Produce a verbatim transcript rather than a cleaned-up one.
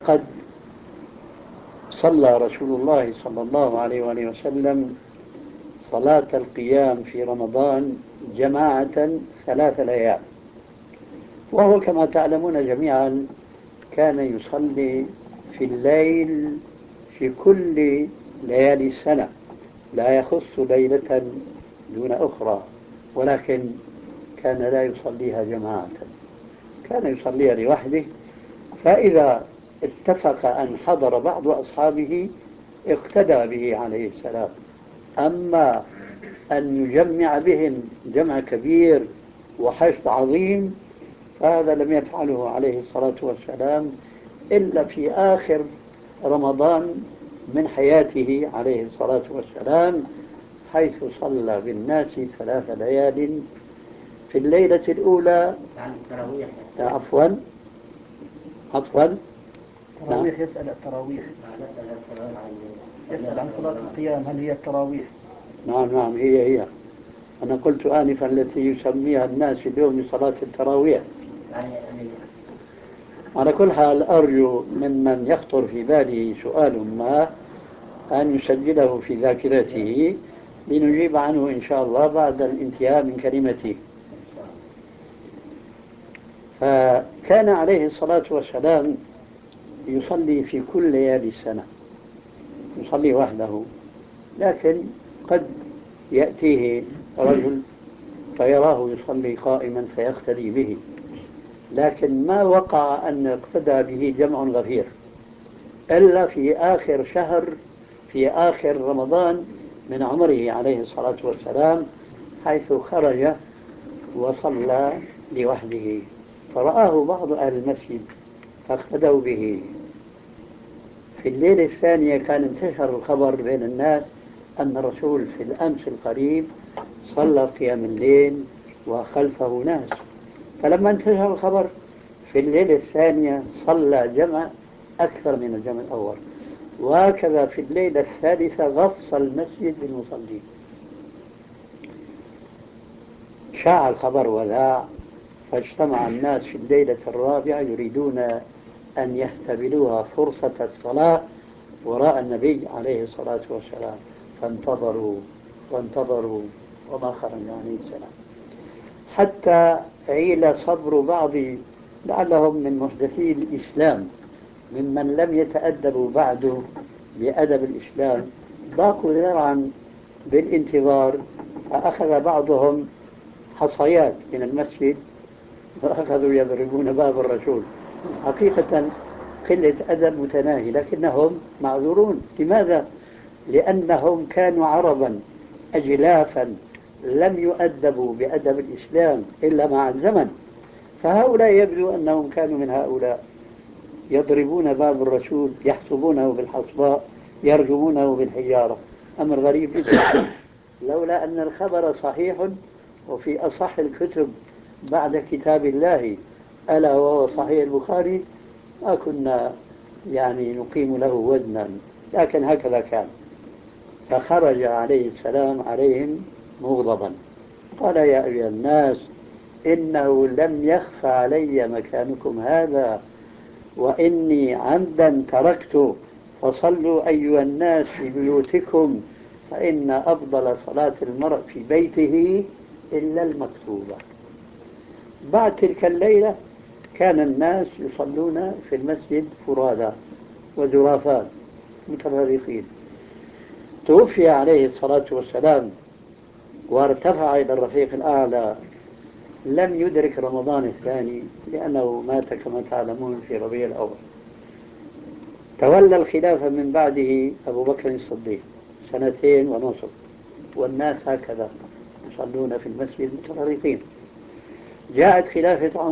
قد صلى رسول الله صلى الله عليه وآله وسلم صلاة القيام في رمضان جماعة ثلاث ليال، وهو كما تعلمون جميعا كان يصلي في الليل في كل ليالي السنة، لا يخص ليلة دون أخرى، ولكن كان لا يصليها جماعة، كان يصليها لوحده. فإذا اتفق أن حضر بعض أصحابه اقتدى به عليه السلام. أما أن يجمع بهم جمع كبير وحشد عظيم فهذا لم يفعله عليه الصلاة والسلام إلا في آخر رمضان من حياته عليه الصلاة والسلام، حيث صلى بالناس ثلاث ليال. في الليلة الأولى عن التراويح. عفوا عفوا التراويح يسأل التراويح يسأل عن صلاة القيام هل هي التراويح؟ نعم نعم هي هي أنا قلت آنفا التي يسميها الناس اليوم صلاة التراويح. على كل حال أرجو ممن يخطر في باله سؤال ما أن يسجله في ذاكرته لنجيب عنه إن شاء الله بعد الانتهاء من كلمتي. فكان عليه الصلاة والسلام يصلي في كل ليالي السنة، يصلي وحده، لكن قد يأتيه رجل فيراه يصلي قائما فيقتدي به، لكن ما وقع أن اقتدى به جمع غفير إلا في آخر شهر في آخر رمضان من عمره عليه الصلاة والسلام، حيث خرج وصلى لوحده فرآه بعض أهل المسجد فاقتدوا به. في الليلة الثانية كان انتشر الخبر بين الناس أن الرسول في الأمس القريب صلى قيام الليل وخلفه ناس، فلما انتشر الخبر في الليلة الثانية صلى جمع أكثر من الجمع الأول، وهكذا في الليلة الثالثة غص المسجد بالمصلين. شاع الخبر وذاع، فاجتمع الناس في الليلة الرابعة يريدون أن يحتبلوها فرصة الصلاة وراء النبي عليه الصلاة والسلام، فانتظروا وانتظروا وما خرج عليه السلام، حتى عيل صبر بعض لعلهم من محدثي الإسلام ممن لم يتأدبوا بعد بأدب الإسلام، ضاقوا ذرعا بالانتظار، فأخذ بعضهم حصيات من المسجد وأخذوا يضربون باب الرسول. حقيقة قلة أدب متناهي، لكنهم معذورون. لماذا؟ لأنهم كانوا عربا أجلافا لم يؤدبوا بأدب الإسلام إلا مع الزمن، فهؤلاء يبدو أنهم كانوا من هؤلاء يضربون باب الرسول، يحصبونه بالحصباء، يرجمونه بالحجارة. أمر غريب جدا، لولا أن الخبر صحيح وفي أصح الكتب بعد كتاب الله ألا وهو صحيح البخاري ما كنا يعني نقيم له وزنا، لكن هكذا كان. فخرج عليه السلام عليهم مغضبا، قال يا أيها الناس إنه لم يخف علي مكانكم هذا وإني عمدا تركت، فصلوا أيها الناس في بيوتكم فإن أفضل صلاة المرء في بيته إلا المكتوبة. بعد تلك الليلة كان الناس يصلون في المسجد فرادى وزرافات متفرقين. توفي عليه الصلاة والسلام وارتفع إلى الرفيق الأعلى، لم يدرك رمضان الثاني لأنه مات كما تعلمون في ربيع الأول. تولى الخلافة من بعده أبو بكر الصديق سنتين ونصف، والناس هكذا يصلون في المسجد متفرقين. جاءت خلافة